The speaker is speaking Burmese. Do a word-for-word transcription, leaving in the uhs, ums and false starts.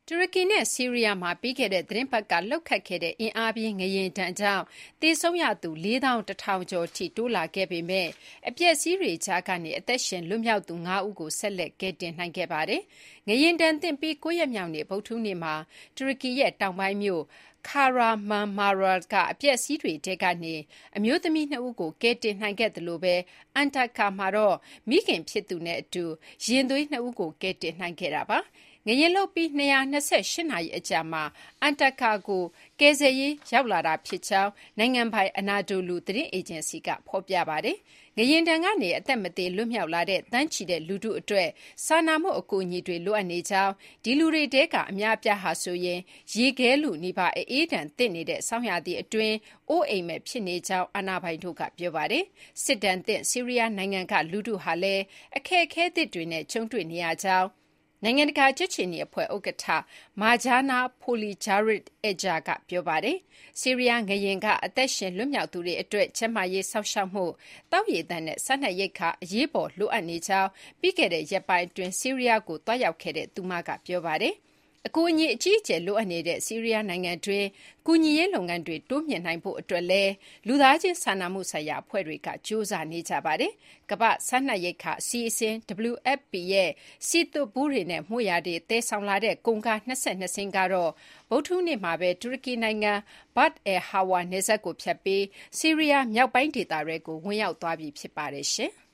တူရကီနဲ့ဆီးရီးယားမှာပြီးခဲ့တဲ့သီတင်းပတ်ကလှုပ်ခတ်ခဲ့တဲ့အင်အားပြင်းငလျင်ဒဏ်ကြောင့်သေဆုံးရသူ လေးသောင်းတစ်ထောင် ကျော်ထိတိုးလာခဲ့ပေမယ့်အပျက်အစီးတွေကြားကနေအသက်ရှင်လွတ်မြောက်သူ ငါး ဦးကိုဆက်လက်ကယ်တင်နိုင်ခဲ့ပါတယ်။ငလျင်ဒဏ်သင့်ပြီး ကိုး ရက်မြောက်နေ့ဗုဒ္ဓဟူးနေ့မှာတူရကီရဲ့တောင်ပိုင်းမြို့ Kahramanmaraş ကအပျက်အစီးတွေထဲကနေအမျိုးသမီး နှစ် ဦးကိုကယ်တင်နိုင်ခဲ့သလို Antakya မှာတော့မိခင်ဖြစ်သူနဲ့အတူရင်သွေး နှစ် ဦးကိုကယ်တင်နိုင်ခဲ့တာပါ။ငလျင်လှုပ်ပြီး၂၂၈ နာရီအကြာမှာ Antakya ကိုကယ်ဆယ်ရေးရောက်လာတာဖြစ်ကြောင်းနိုင်ငံပိုင် Anadolu သတင်းအေဂျင်စီကဖော်ပြပါတယ်။ငလျင်ဒဏ်ကနေအသက်မသေလွတ်မြောက်လာတဲ့သန်းချီတဲ့လူထုအတွက်စာနာမှုအကူအညီတွေလိုအပ်နေကြောင်း၊ ဒီလူတွေထဲကအများအပြားဟာဆိုရင်ရေခဲလုနီးပါးအအေးဒဏ်သင့်နေတဲ့ဆောင်းရာသီအတွင်းအိုးအိမ်မဲ့ဖြစ်နေကြောင်းအာဏာပိုင်တို့ကပြောပါတယ်။စစ်ဒဏ်သင့်ဆီးရီးယားနိုင်ငံကလူထုဟာလည်းအခက်အခဲသစ်တွေနဲ့ကြုံတွေ့နေရကြောင်းနိုင်ငံတကာကြက်ခြေနီအဖွဲ့ဥက္ကဋ္ဌ Mirjana Spoljaric Egger ကပြောပါတယ်။ဆီးရီးယားငလျင်ကအသက်ရှင်လွတ်မြောက်သူတွေအတွက်ကျန်းမာရေးစောင့်ရှောက်မှု၊သောက်ရေသန့်နဲ့စားနပ်ရိက္ခာအရေးပေါ်လိုအပ်နေကြောင်းပြီးခဲ့တဲ့ရက်ပိုင်းအတွင်းဆီးရီးယားကိုသွားရောက်ခဲ့တဲ့သူမကပြောပါတယ်။အကူအညီအကြီးအကျယ်လိုအပ်နေတဲ့ဆီးရီးယားနိုင်ငံတွင်းကူညီရေးလုပ်ငန်းတွေတိုးမြှင့်နိုင်ဖို့အတွက်လည်းလူသားချင်းစာနာမှုဆိုင်ရာအဖွဲ့တွေကကြိုးစားနေကြပါတယ်။ကမ္ဘာ့စားနပ်ရိက္ခာအစီအစဉ် ဒဗလျူ အက်ဖ် ပီ ရဲ့စည်သွပ်ဘူးတွေနဲ့မွေ့ရာတွေသယ်ဆောင်လာတဲ့ကုန်ကား၂၂ စင်းကတော့ဗုဒ္ဓဟူးနေ့မှာပဲတူရကီနိုင်ငံ Bab al-Hawa နယ်စပ်ကိုဖြတ်ပြီးဆီးရီးယားမြောက်ပိုင်းဒေသတွေကိုဝင်ရောက်သွားပြီဖြစ်ပါတယ်။